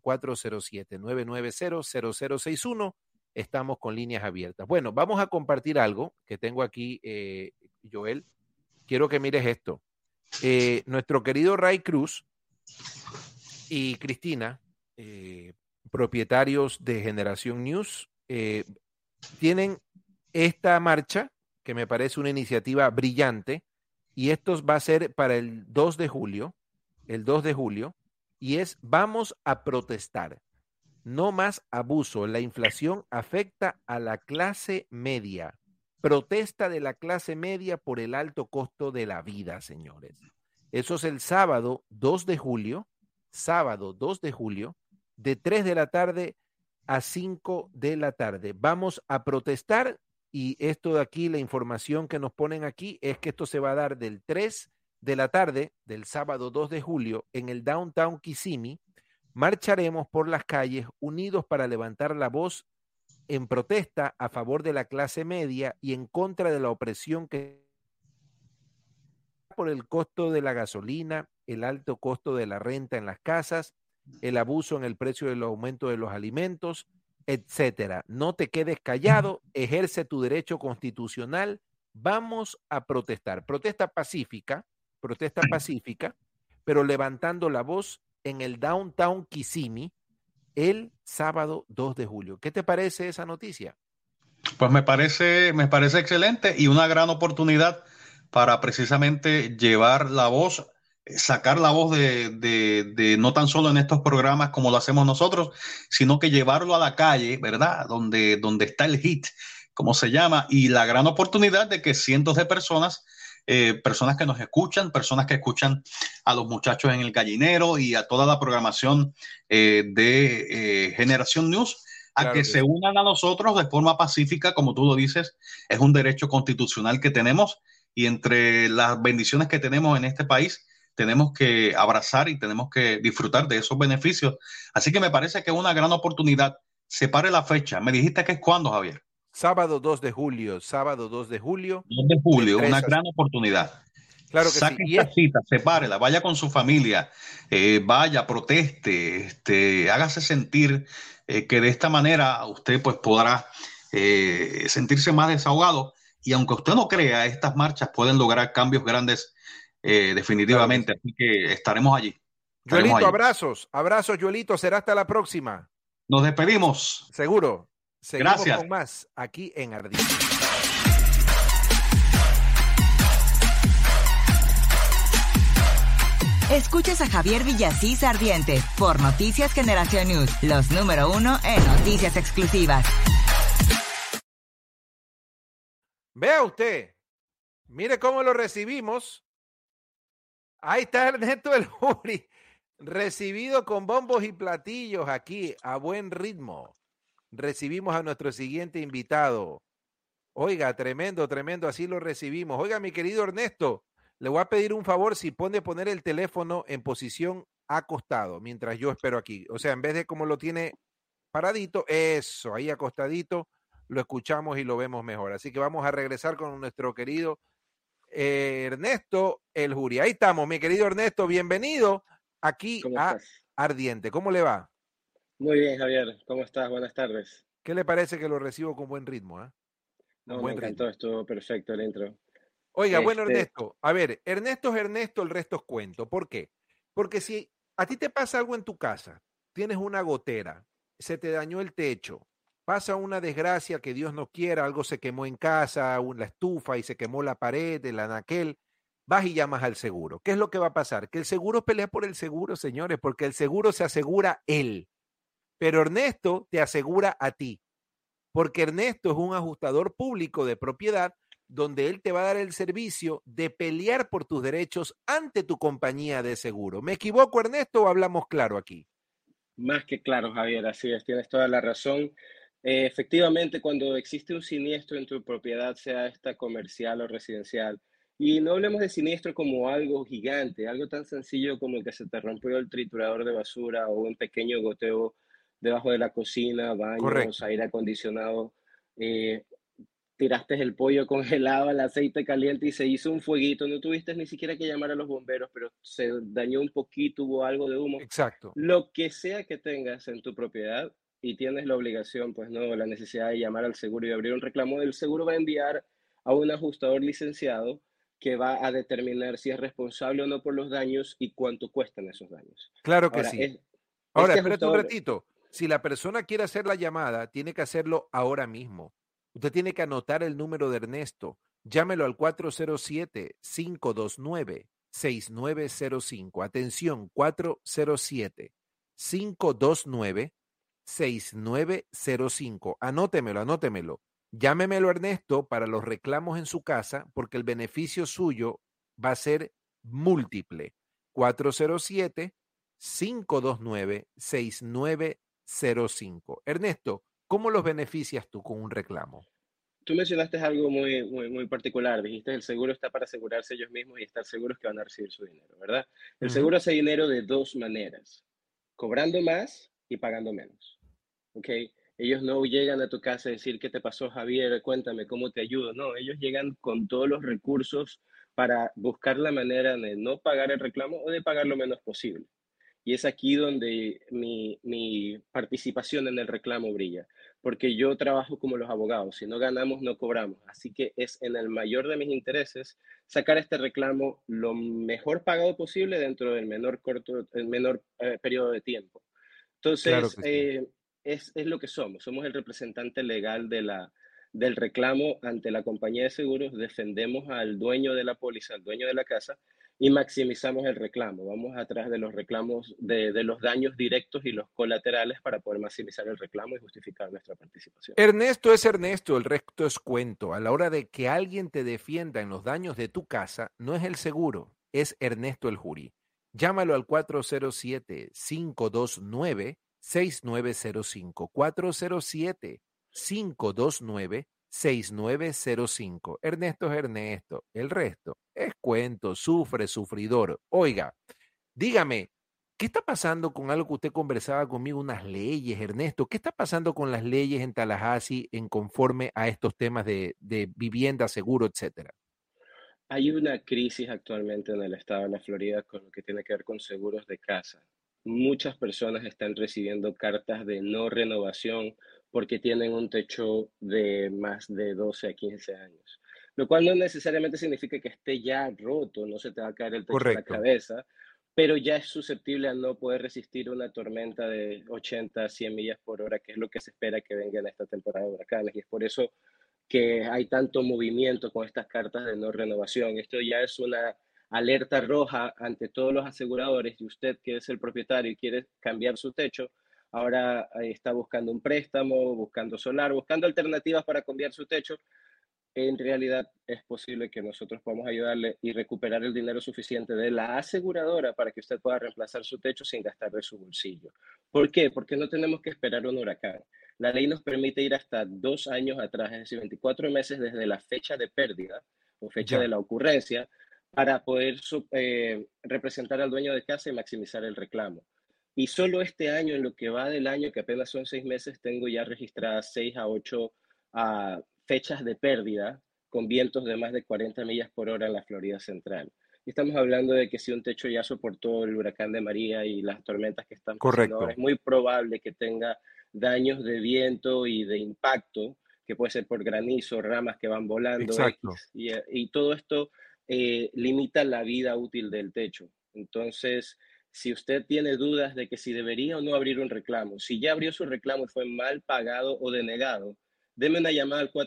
407-990-0061. Estamos con líneas abiertas. Bueno, vamos a compartir algo que tengo aquí, Joel. Quiero que mires esto. Nuestro querido Ray Cruz y Cristina, propietarios de Generación News, tienen esta marcha que me parece una iniciativa brillante, y esto va a ser para el 2 de julio, y es: vamos a protestar. No más abuso. La inflación afecta a la clase media. Protesta de la clase media por el alto costo de la vida, señores. Eso es el sábado 2 de julio, de 3 de la tarde a 5 de la tarde. Vamos a protestar, y esto de aquí, la información que nos ponen aquí, es que esto se va a dar del 3 de la tarde del sábado 2 de julio en el Downtown Kissimmee. Marcharemos por las calles unidos para levantar la voz en protesta a favor de la clase media y en contra de la opresión que por el costo de la gasolina, el alto costo de la renta en las casas, el abuso en el precio del aumento de los alimentos, etcétera. No te quedes callado, ejerce tu derecho constitucional. Vamos a protestar. Protesta pacífica, pero levantando la voz en el Downtown Kissimmee el sábado 2 de julio. ¿Qué te parece esa noticia? Pues me parece excelente y una gran oportunidad para precisamente llevar la voz, sacar la voz de no tan solo en estos programas como lo hacemos nosotros, sino que llevarlo a la calle, ¿verdad? Donde está el hit, como se llama, y la gran oportunidad de que cientos de personas que nos escuchan, personas que escuchan a los muchachos en el gallinero y a toda la programación de Generación News, a que se unan a nosotros de forma pacífica, como tú lo dices. Es un derecho constitucional que tenemos, y entre las bendiciones que tenemos en este país, tenemos que abrazar y tenemos que disfrutar de esos beneficios. Así que me parece que es una gran oportunidad. Separe la fecha. ¿Me dijiste que es cuándo, Javier? Sábado 2 de julio. 2 de julio, una gran oportunidad. Claro que saque sí. esta cita, sepárela, vaya con su familia, vaya, proteste, hágase sentir que de esta manera usted pues podrá sentirse más desahogado, y aunque usted no crea, estas marchas pueden lograr cambios grandes definitivamente, así que estaremos allí. Joelito, abrazos, Joelito, será hasta la próxima. Nos despedimos. Seguro. Seguimos Gracias. con más aquí en Ardiente. Escuchas a Javier Villasís Ardiente por Noticias Generación News, los número 1 en noticias exclusivas. Vea usted, mire cómo lo recibimos. Ahí está Ernesto El Juri, recibido con bombos y platillos aquí a buen ritmo. Recibimos a nuestro siguiente invitado. Oiga, tremendo, así lo recibimos. Oiga, mi querido Ernesto, le voy a pedir un favor, si puede poner el teléfono en posición acostado mientras yo espero aquí. O sea, en vez de como lo tiene paradito, eso, ahí acostadito, lo escuchamos y lo vemos mejor. Así que vamos a regresar con nuestro querido Ernesto El Juri. Ahí estamos, mi querido Ernesto, bienvenido aquí a Ardiente. ¿Cómo le va? Muy bien, Javier. ¿Cómo estás? Buenas tardes. ¿Qué le parece que lo recibo con buen ritmo? Con No, me buen encantó, ritmo. estuvo perfecto el intro. Oiga, bueno, Este, Ernesto, a ver, Ernesto es Ernesto, el resto es cuento. ¿Por qué? Porque si a ti te pasa algo en tu casa, tienes una gotera, se te dañó el techo, pasa una desgracia que Dios no quiera, algo se quemó en casa, la estufa y se quemó la pared, el anaquel, vas y llamas al seguro. ¿Qué es lo que va a pasar? Que el seguro pelea por el seguro, señores, porque el seguro se asegura él, pero Ernesto te asegura a ti, porque Ernesto es un ajustador público de propiedad donde él te va a dar el servicio de pelear por tus derechos ante tu compañía de seguro. ¿Me equivoco, Ernesto, o hablamos claro aquí? Más que claro, Javier, así es, tienes toda la razón. Efectivamente, cuando existe un siniestro en tu propiedad, sea esta comercial o residencial, y no hablemos de siniestro como algo gigante, algo tan sencillo como que se te rompió el triturador de basura o un pequeño goteo debajo de la cocina, baños, Correcto. aire acondicionado, eh, tiraste el pollo congelado al aceite caliente y se hizo un fueguito, no tuviste ni siquiera que llamar a los bomberos, pero se dañó un poquito, hubo algo de humo. Exacto. Lo que sea que tengas en tu propiedad y tienes la obligación, pues no, la necesidad de llamar al seguro y abrir un reclamo, el seguro va a enviar a un ajustador licenciado que va a determinar si es responsable o no por los daños y cuánto cuestan esos daños. Claro que Ahora, sí. Ahora, este espérate un ajustador, ratito. Si la persona quiere hacer la llamada, tiene que hacerlo ahora mismo. Usted tiene que anotar el número de Ernesto. Llámelo al 407-529-6905. Atención, 407-529-6905. Anótemelo, anótemelo. Llámemelo Ernesto para los reclamos en su casa porque el beneficio suyo va a ser múltiple. 407-529-6905. Ernesto, ¿cómo los beneficias tú con un reclamo? tú mencionaste algo muy particular. Dijiste el seguro está para asegurarse ellos mismos y estar seguros que van a recibir su dinero, ¿verdad? El Ujú. seguro hace dinero de dos maneras, cobrando más y pagando menos. ¿Ok? Ellos no llegan a tu casa a decir, ¿qué te pasó, Javier? Cuéntame, ¿cómo te ayudo? No, ellos llegan con todos los recursos para buscar la manera de no pagar el reclamo o de pagar lo menos posible. Y es aquí donde mi participación en el reclamo brilla, porque yo trabajo como los abogados, si no ganamos, no cobramos. Así que es en el mayor de mis intereses sacar este reclamo lo mejor pagado posible dentro del el menor periodo de tiempo. Claro Entonces, que sí. es lo que somos el representante legal del reclamo ante la compañía de seguros, defendemos al dueño de la póliza, al dueño de la casa, y maximizamos el reclamo. Vamos atrás de los reclamos, de los daños directos y los colaterales para poder maximizar el reclamo y justificar nuestra participación. Ernesto es Ernesto, el resto es cuento. A la hora de que alguien te defienda en los daños de tu casa, no es el seguro, es Ernesto el jury. Llámalo al 407-529-6905. 407-529-6905. Ernesto es Ernesto, el resto es cuento, sufre, sufridor. Oiga, dígame, ¿qué está pasando con algo que usted conversaba conmigo, unas leyes, Ernesto? ¿Qué está pasando con las leyes en Tallahassee en conforme a estos temas de vivienda, seguro, etcétera? Hay una crisis actualmente en el estado de la Florida con lo que tiene que ver con seguros de casa. Muchas personas están recibiendo cartas de no renovación porque tienen un techo de más de 12 a 15 años, lo cual no necesariamente significa que esté ya roto, no se te va a caer el techo en la Correcto. cabeza, pero ya es susceptible a no poder resistir una tormenta de 80 a 100 millas por hora, que es lo que se espera que venga en esta temporada de huracanes. Y es por eso que hay tanto movimiento con estas cartas de no renovación. Esto ya es una alerta roja ante todos los aseguradores y usted que es el propietario y quiere cambiar su techo, ahora está buscando un préstamo, buscando solar, buscando alternativas para cambiar su techo. En realidad es posible que nosotros podamos ayudarle y recuperar el dinero suficiente de la aseguradora para que usted pueda reemplazar su techo sin gastar de su bolsillo. ¿Por qué? Porque no tenemos que esperar un huracán. La ley nos permite ir hasta 2 años atrás, es decir, 24 meses desde la fecha de pérdida o fecha de Ya. la ocurrencia para poder representar al dueño de casa y maximizar el reclamo. Y solo este año, en lo que va del año, que apenas son 6 meses, tengo ya registradas 6 a 8 fechas de pérdida con vientos de más de 40 millas por hora en la Florida Central. Y estamos hablando de que si un techo ya soportó el huracán de María y las tormentas que están pasando ahora, Correcto. es muy probable que tenga daños de viento y de impacto, que puede ser por granizo, ramas que van volando, Exacto. y todo esto limita la vida útil del techo. Entonces, si usted tiene dudas de que si debería o no abrir un reclamo, si ya abrió su reclamo y fue mal pagado o denegado, deme una llamada al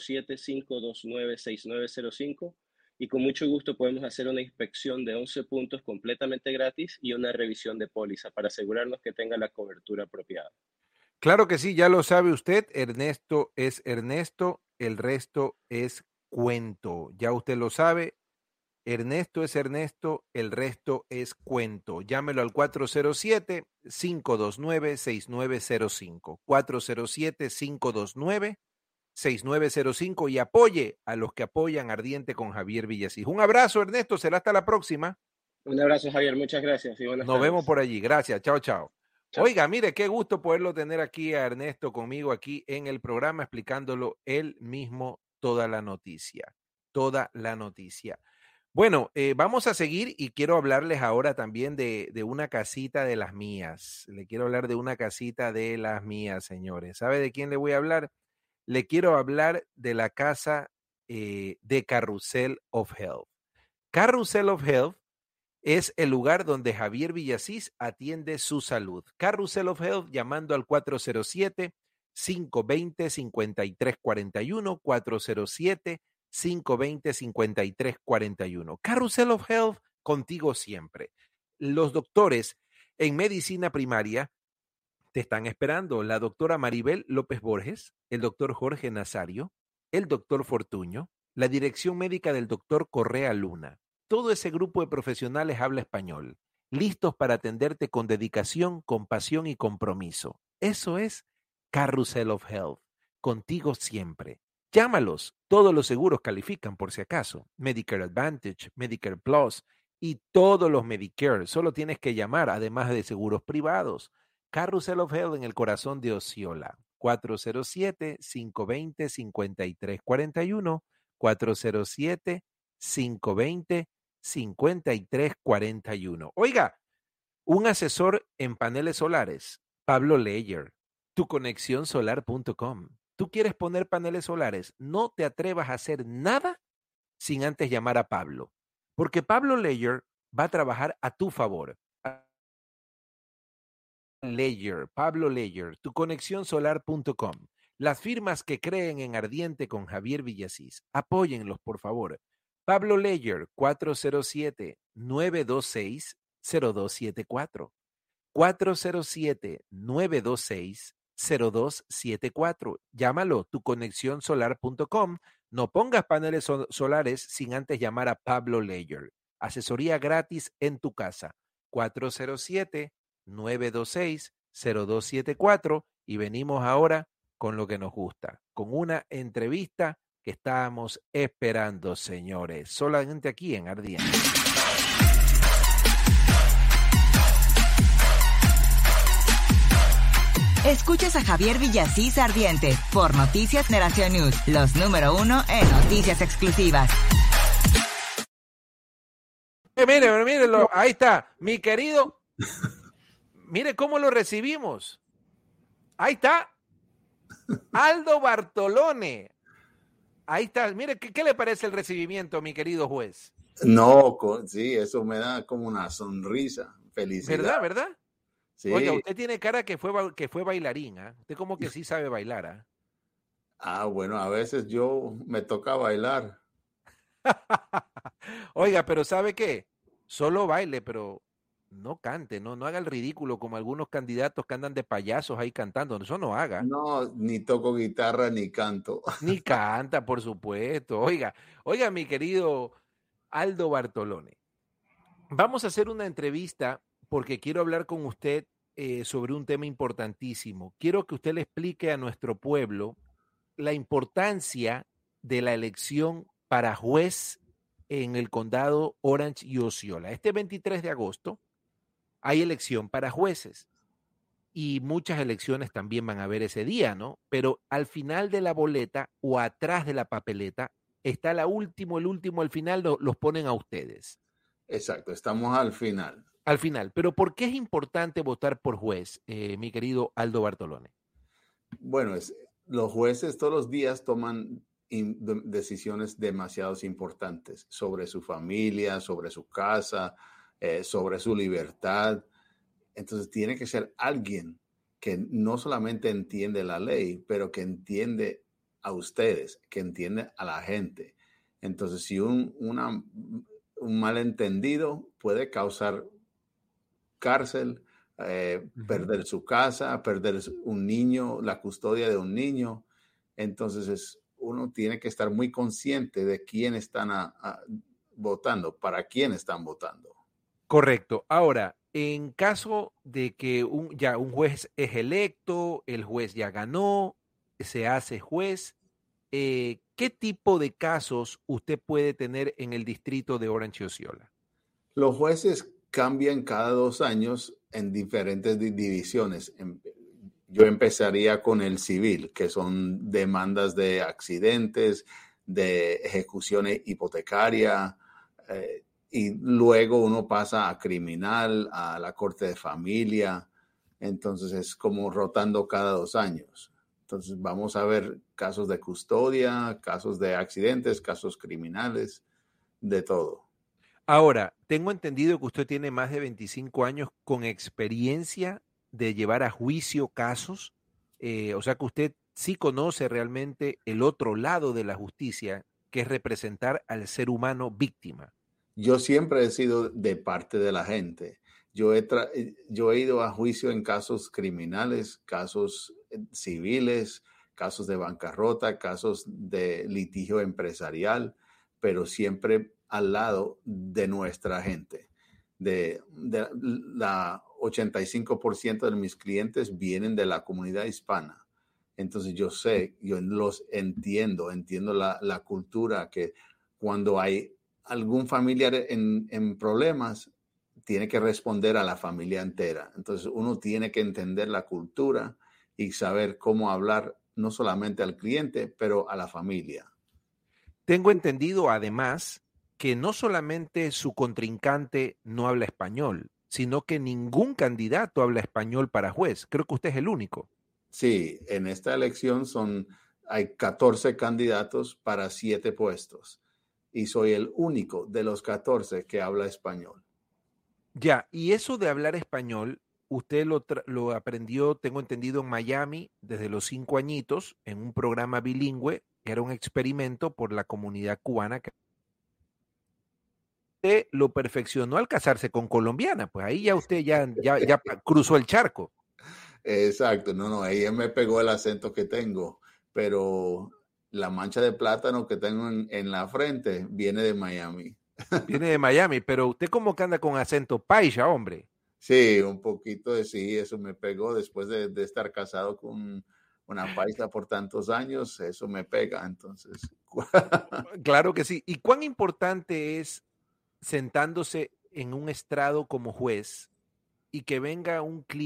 407-529-6905 y con mucho gusto podemos hacer una inspección de 11 puntos completamente gratis y una revisión de póliza para asegurarnos que tenga la cobertura apropiada. Claro que sí, ya lo sabe usted, Ernesto es Ernesto, el resto es cuento. Ya usted lo sabe, Ernesto es Ernesto, el resto es cuento. Llámelo al 407-529-6905. 407-529-6905 y apoye a los que apoyan Ardiente con Javier Villasís. Un abrazo, Ernesto, será hasta la próxima. Un abrazo, Javier, muchas gracias y buenas Nos tardes. vemos por allí. Gracias, chao, chao. Chao. Oiga, mire, qué gusto poderlo tener aquí a Ernesto conmigo aquí en el programa, explicándolo él mismo toda la noticia. Toda la noticia. Bueno, vamos a seguir y quiero hablarles ahora también de una casita de las mías. Le quiero hablar de una casita de las mías, señores. ¿Sabe de quién le voy a hablar? Le quiero hablar de la casa de Carrusel of Health. Carrusel of Health es el lugar donde Javier Villasís atiende su salud. Carrusel of Health llamando al 407-520-5341, 407-520-5341. Carrusel of Health, contigo siempre. Los doctores en medicina primaria te están esperando. La doctora Maribel López Borges, el doctor Jorge Nazario, el doctor Fortuño, la dirección médica del doctor Correa Luna. Todo ese grupo de profesionales habla español, listos para atenderte con dedicación, compasión y compromiso. Eso es Carrusel of Health, contigo siempre. Llámalos, todos los seguros califican por si acaso. Medicare Advantage, Medicare Plus y todos los Medicare. Solo tienes que llamar, además de seguros privados. Carrusel of Health en el corazón de Osceola. 407-520-5341, 407-520-5341. Oiga, un asesor en paneles solares, Pablo Leyer, tuconexionsolar.com. ¿Tú quieres poner paneles solares? No te atrevas a hacer nada sin antes llamar a Pablo, porque Pablo Leyer va a trabajar a tu favor. Leyer, Pablo Leyer, tuconexionsolar.com. Las firmas que creen en Ardiente con Javier Villasís, apóyenlos por favor. Pablo Leyer, 407-926-0274. 407-926-0274. Llámalo, tuconexionsolar.com. No pongas paneles solares sin antes llamar a Pablo Leyer. Asesoría gratis en tu casa. 407-926-0274 y venimos ahora con lo que nos gusta, con una entrevista que estábamos esperando, señores, solamente aquí en Ardiente. Escuchas a Javier Villasís Ardiente por Noticias Generación News, los número 1 en noticias exclusivas. Mire, ahí está, mi querido. Mire cómo lo recibimos. Ahí está. Aldo Bartolone. Ahí está. Mire, ¿qué le parece el recibimiento, mi querido juez? No, sí, eso me da como una sonrisa, felicidad. ¿Verdad? Sí. Oiga, usted tiene cara que fue bailarín, ¿eh? Usted como que sí sabe bailar, ¿eh? Bueno, a veces me toca bailar. Oiga, pero ¿sabe qué? Solo baile, pero no cante, no haga el ridículo como algunos candidatos que andan de payasos ahí cantando. Eso no haga. No, ni toco guitarra ni canto. Ni canta, por supuesto. Oiga, mi querido Aldo Bartolone. Vamos a hacer una entrevista porque quiero hablar con usted sobre un tema importantísimo. Quiero que usted le explique a nuestro pueblo la importancia de la elección para juez en el condado Orange y Osceola. Este 23 de agosto hay elección para jueces y muchas elecciones también van a haber ese día, ¿no? Pero al final de la boleta o atrás de la papeleta está el último, al final los ponen a ustedes. Exacto, estamos al final. Al final. Pero ¿por qué es importante votar por juez, mi querido Aldo Bartolone? Bueno, los jueces todos los días toman decisiones demasiado importantes sobre su familia, sobre su casa, sobre su libertad. Entonces tiene que ser alguien que no solamente entiende la ley, pero que entiende a ustedes, que entiende a la gente. Entonces, si un malentendido puede causar cárcel, perder su casa, perder un niño, la custodia de un niño. Entonces, uno tiene que estar muy consciente de quién están votando, para quién están votando. Correcto. Ahora, en caso de que un juez es electo, el juez ya ganó, se hace juez, ¿qué tipo de casos usted puede tener en el distrito de Orange y Osceola? Los jueces cambian cada 2 años en diferentes divisiones. Yo empezaría con el civil, que son demandas de accidentes, de ejecuciones hipotecarias, y luego uno pasa a criminal, a la corte de familia. Entonces es como rotando cada 2 años. Entonces vamos a ver casos de custodia, casos de accidentes, casos criminales, de todo. Ahora, tengo entendido que usted tiene más de 25 años con experiencia de llevar a juicio casos, o sea que usted sí conoce realmente el otro lado de la justicia, que es representar al ser humano víctima. Yo siempre he sido de parte de la gente. Yo he ido a juicio en casos criminales, casos civiles, casos de bancarrota, casos de litigio empresarial, pero siempre al lado de nuestra gente. La 85% de mis clientes vienen de la comunidad hispana. Entonces yo los entiendo la cultura, que cuando hay algún familiar en problemas, tiene que responder a la familia entera. Entonces uno tiene que entender la cultura y saber cómo hablar no solamente al cliente, pero a la familia. Tengo entendido además que no solamente su contrincante no habla español, sino que ningún candidato habla español para juez. Creo que usted es el único. Sí, en esta elección hay 14 candidatos para 7 puestos y soy el único de los 14 que habla español. Ya, y eso de hablar español, usted lo aprendió, tengo entendido, en Miami desde los 5 añitos, en un programa bilingüe, que era un experimento por la comunidad cubana, que usted lo perfeccionó al casarse con colombiana, pues ahí ya usted ya cruzó el charco. Exacto, no, ella me pegó el acento que tengo, pero la mancha de plátano que tengo en la frente viene de Miami. Viene de Miami, pero usted como que anda con acento paisa, hombre. Sí, un poquito de sí, eso me pegó después de estar casado con una paisa por tantos años, eso me pega, entonces. Claro que sí. ¿Y cuán importante es sentándose en un estrado como juez y que venga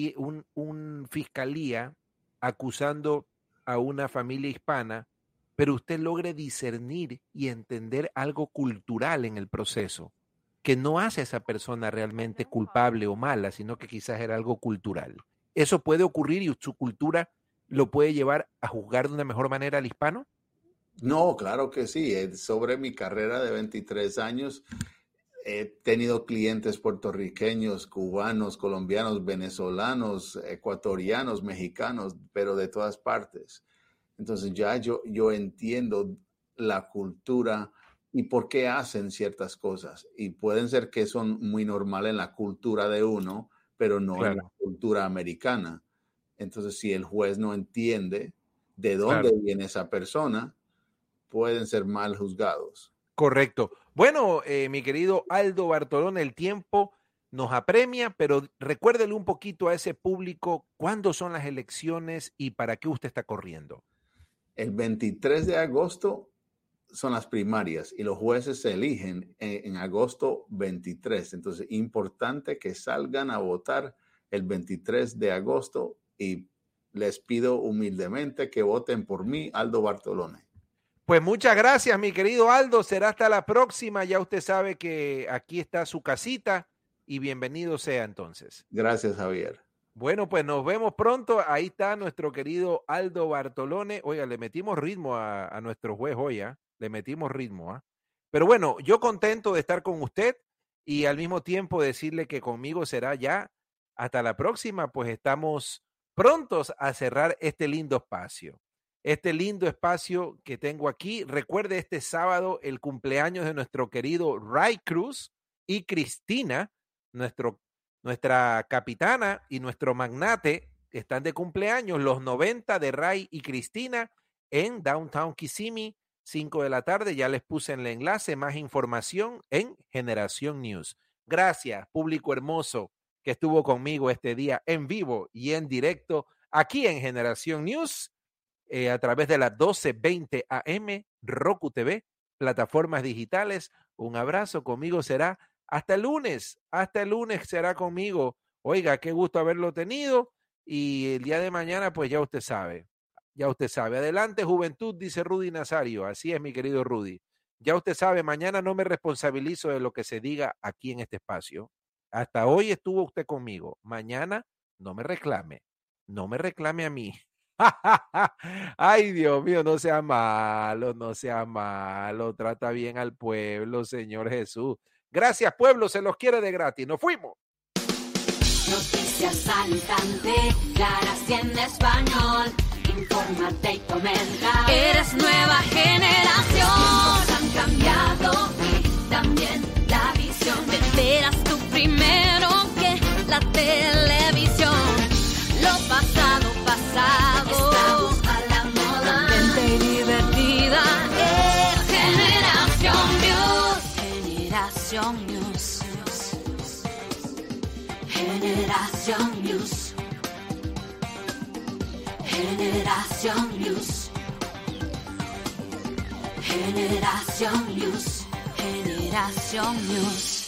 un fiscalía acusando a una familia hispana, pero usted logre discernir y entender algo cultural en el proceso, que no hace a esa persona realmente culpable o mala, sino que quizás era algo cultural? ¿Eso puede ocurrir y su cultura lo puede llevar a juzgar de una mejor manera al hispano? No, claro que sí. Sobre mi carrera de 23 años, he tenido clientes puertorriqueños, cubanos, colombianos, venezolanos, ecuatorianos, mexicanos, pero de todas partes. Entonces ya yo entiendo la cultura y por qué hacen ciertas cosas. Y pueden ser que son muy normales en la cultura de uno, pero no en la cultura americana. Entonces, si el juez no entiende de dónde viene esa persona, pueden ser mal juzgados. Correcto. Bueno, mi querido Aldo Bartolón, el tiempo nos apremia, pero recuérdele un poquito a ese público cuándo son las elecciones y para qué usted está corriendo. El 23 de agosto son las primarias y los jueces se eligen en agosto 23. Entonces, importante que salgan a votar el 23 de agosto y les pido humildemente que voten por mí, Aldo Bartolone. Pues muchas gracias, mi querido Aldo. Será hasta la próxima. Ya usted sabe que aquí está su casita y bienvenido sea entonces. Gracias, Javier. Bueno, pues nos vemos pronto. Ahí está nuestro querido Aldo Bartolone. Oiga, le metimos ritmo a nuestro juez hoy, ¿eh? Le metimos ritmo, ¿eh? Pero bueno, yo contento de estar con usted y al mismo tiempo decirle que conmigo será ya hasta la próxima, pues estamos prontos a cerrar este lindo espacio. Este lindo espacio que tengo aquí. Recuerde este sábado el cumpleaños de nuestro querido Ray Cruz y Cristina, nuestra capitana y nuestro magnate están de cumpleaños, los 90 de Ray y Cristina en Downtown Kissimmee, 5 de la tarde. Ya les puse en el enlace, más información en Generación News. Gracias, público hermoso que estuvo conmigo este día en vivo y en directo aquí en Generación News a través de las 12:20 AM, Roku TV, plataformas digitales. Un abrazo, conmigo será hasta el lunes será conmigo. Oiga, qué gusto haberlo tenido y el día de mañana pues ya usted sabe. Adelante juventud, dice Rudy Nazario. Así es, mi querido Rudy. Ya usted sabe, mañana no me responsabilizo de lo que se diga aquí en este espacio. Hasta hoy estuvo usted conmigo. Mañana no me reclame a mí. Ay, Dios mío, no sea malo. Trata bien al pueblo, Señor Jesús. Gracias, pueblo, se los quiere de gratis. ¡Nos fuimos! Noticias al instante, claras y en español. Infórmate y comenta. Eres nueva generación. Los tiempos han cambiado y también la visión. Te enteras tú primero que la televisión. Lo pasado. Estamos a la moda. Atenta y divertida. Generación News. Generación News. Generación News. Generación News. Generación News.